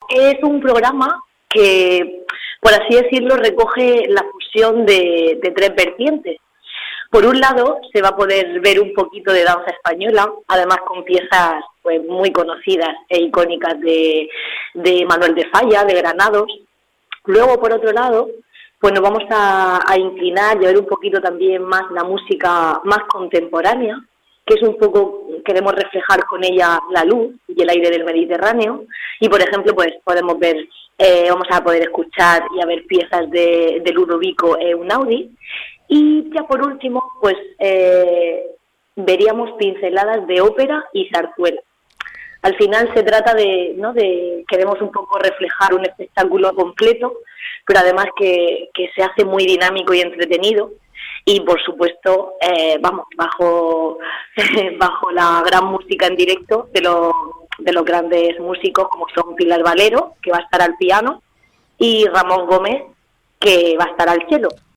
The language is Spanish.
es un programa que, por así decirlo, recoge la fusión de tres vertientes. Por un lado, se va a poder ver un poquito de danza española, además con piezas pues muy conocidas e icónicas de Manuel de Falla, de Granados. Luego, por otro lado, pues nos vamos a inclinar y a ver un poquito también más la música más contemporánea, que es un poco, queremos reflejar con ella la luz y el aire del Mediterráneo. Y, por ejemplo, pues podemos ver, vamos a poder escuchar y a ver piezas de Ludovico Einaudi. Y ya por último, pues veríamos pinceladas de ópera y zarzuela. Al final se trata de, ¿no?, de queremos un poco reflejar un espectáculo completo, pero además que se hace muy dinámico y entretenido. Y por supuesto, bajo bajo la gran música en directo de los grandes músicos como son Pilar Valero, que va a estar al piano, y Ramón Gómez, que va a estar al cello.